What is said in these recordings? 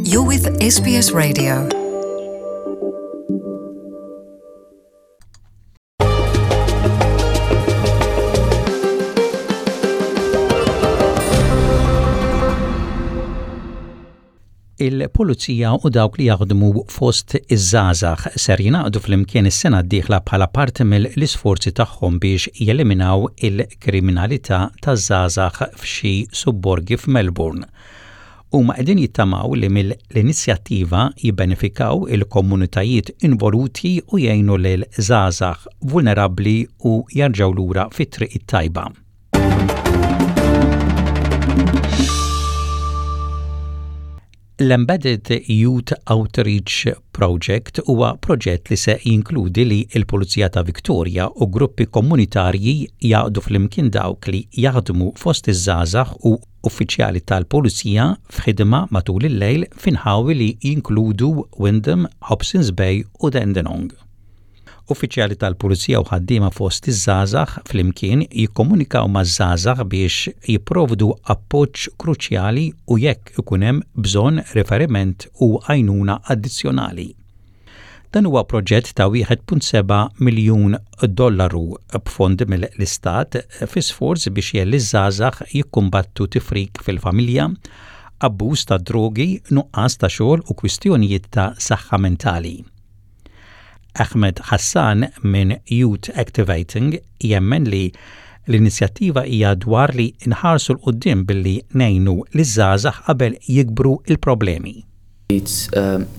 You're with SBS Radio. Il-pulizija u dawk li jaħdmu fost iż-żgħażagħ ser jingħaqdu flimkien is-sena d-dieħla bħala parti mill-isforzi tagħhom biex jeliminaw il-kriminalità taż-żgħażagħ f'xi subborgi f'Melbourne. Huma qegħdin jittamaw li mill-inizjattiva jibbenefikaw il-komunitajiet involuti u jgħinu lil żgħażagħ vulnerabbli u jarġgħu lura fit-triq it-tajba. L-Embedded Youth Outreach Project huwa proġett li se jinkludi li l-Pulizija ta' Victoria u gruppi komunitarji jaqdu flimkien dawk li jaħdmu fost iż-żgħażagħ u uffiċjali tal-Pulizija f'ħidma matul il-lejl f'inħawi li jinkludu Wyndham, Hobsons Bay u Dandenong. Uffiċjali tal-Pulizija u ħaddiema fost iż-żgħażagħ flimkien jikkomunikaw maż-żgħażagħ biex jipprovdu appoġġ kruċjali u jekk ikun hemm bżonn riferiment u għajnuna addizzjonali. Dan huwa proġett ta' $1.7 miljun b'fondi mill-Istat fi sforz biex jelli żgħażagħ jikkumbattu tifrik fil-familja, abbuż ta' drogi, nuqqas ta' xogħol u kwistjonijiet ta' saħħa mentali. Ahmed Hassan minn Youth Activating jemmen li l-inizjattiva hija dwar li nħarsu l-qudiem billi ngħinu liż-żgħażagħ qabel jikbru il-problemi. It's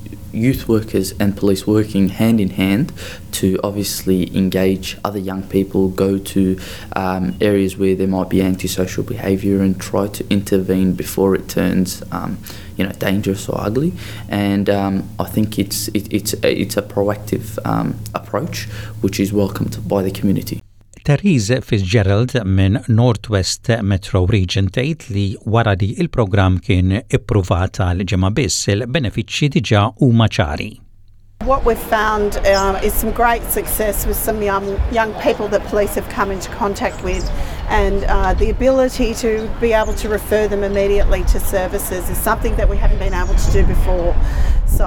youth workers and police working hand in hand to obviously engage other young people, go to areas where there might be antisocial behaviour and try to intervene before it turns dangerous or ugly. And I think it's a proactive approach which is welcomed by the community. Therese Fitzgerald minn Northwest Metro Region tgħid li wara li il-programm kien ippruvat għal ġimgħa biss il-benefiċċji diġà huma ċari. What we've found is some great success with some young people that police have come into contact with, and the ability to be able to refer them immediately to services is something that we haven't been able to do before. So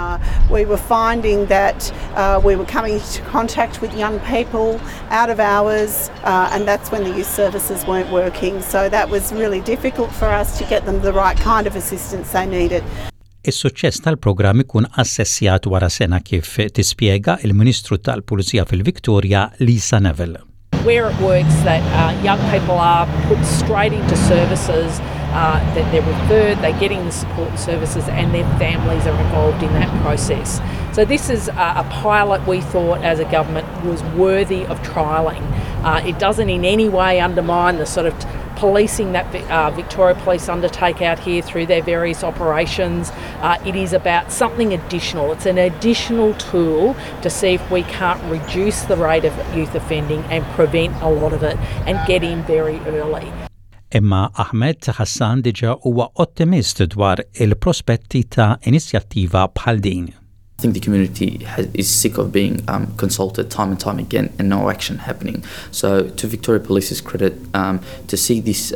we were finding that we were coming into contact with young people out of hours, and that's when the youth services weren't working. So that was really difficult for us to get them the right kind of assistance they needed. Is-suċċess tal-programm ikun assessjat wara sena kif tispjega il-Ministru tal-Pulizija fil-Victoria Lisa Neville. Where it works that young people are put straight into services, that they're referred, they're getting the support services and their families are involved in that process. So this is a pilot we thought as a government was worthy of trialling. It doesn't in any way undermine the sort of policing that Victoria Police undertake out here through their various operations. It is about something additional. It's an additional tool to see if we can't reduce the rate of youth offending and prevent a lot of it and get in very early. Imma Ahmed Hassan diġà huwa ottimist dwar il-prospetti ta' inizjattiva bħal din. I think the community is sick of being consulted time and time again and no action happening. So to Victoria Police's credit, to see this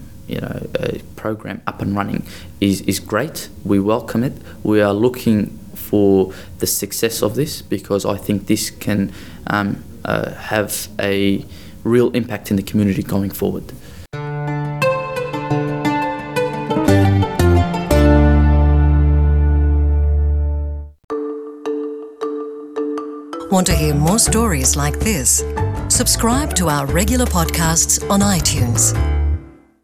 program up and running is great. We welcome it. We are looking for the success of this because I think this can have a real impact in the community going forward. Want to hear more stories like this? Subscribe to our regular podcasts on iTunes.